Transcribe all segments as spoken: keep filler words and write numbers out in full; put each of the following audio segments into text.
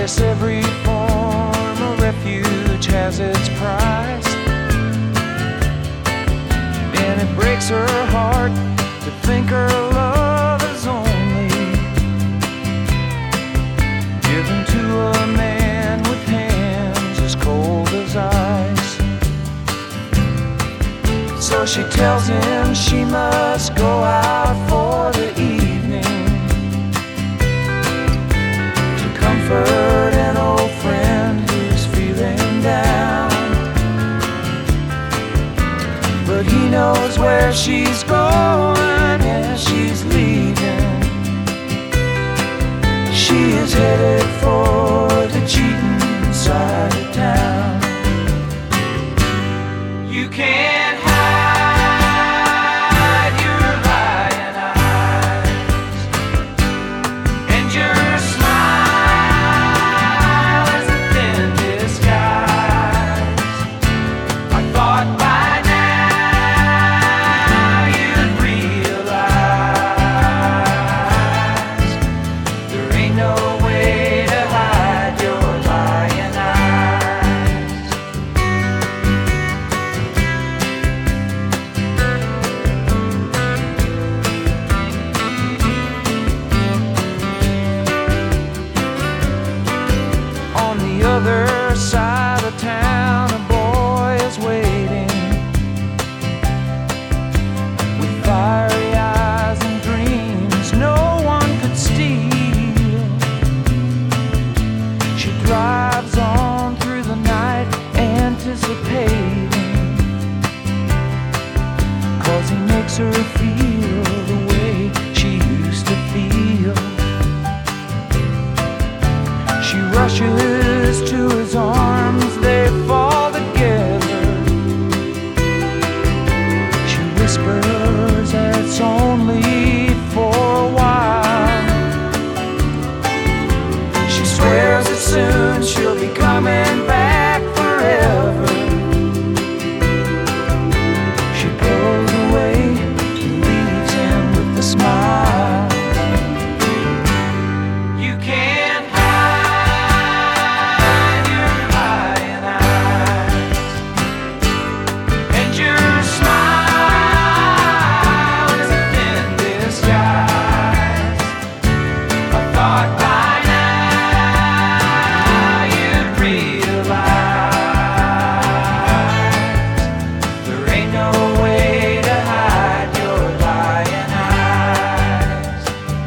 guess every form of refuge has its price, and it breaks her heart to think her love is only given to a man with hands as cold as ice. So she tells him she must go out for the evening to comfort an old friend who's feeling down. But he knows where she's going, yeah, she's leaving. She is headed for the cheating side of town. You can't hide your lying eyes, and your smile is a thin disguise. I thought by now you'd realize there ain't no way to hide your lying eyes. On the other side of town, a boy is waiting with fiery eyes and dreams no one could steal. She drives on through the night, anticipating, 'cause he makes her feel the way she used to feel. She rushes to his arms, they fall together. She whispers that it's only for a while. She swears that soon she'll be coming back forever. She pulls away and leaves him with a smile. You can't hide your lying eyes, and your smile is a thin disguise. I thought by now you'd realize there ain't no way to hide your lying eyes.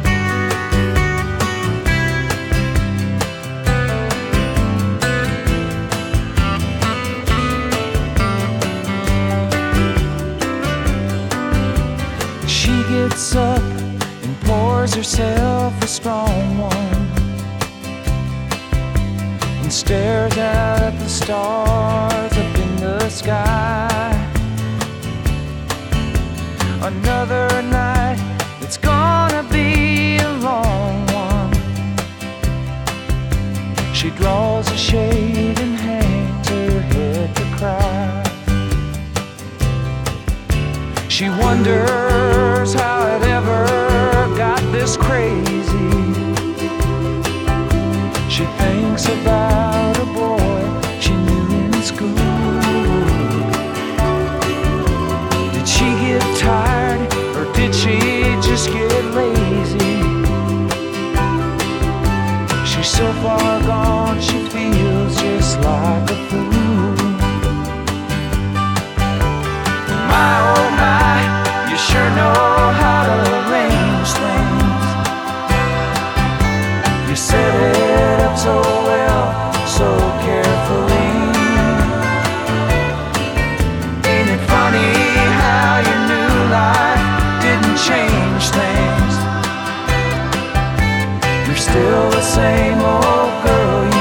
She gets up and pours herself a strong one and stares out at the stars up in the sky. Another night, it's gonna be a long one. She draws a shade and hangs her head to cry. She wonders how it ever got this crazy. She thinks about a boy she knew in school. Did she get tired, or did she just get lazy? She's so far gone, she feels just like a fool. My oh my, you sure know how to arrange things. You set it up so well, so carefully. Ain't it funny how your new life didn't change things? You're still the same old girl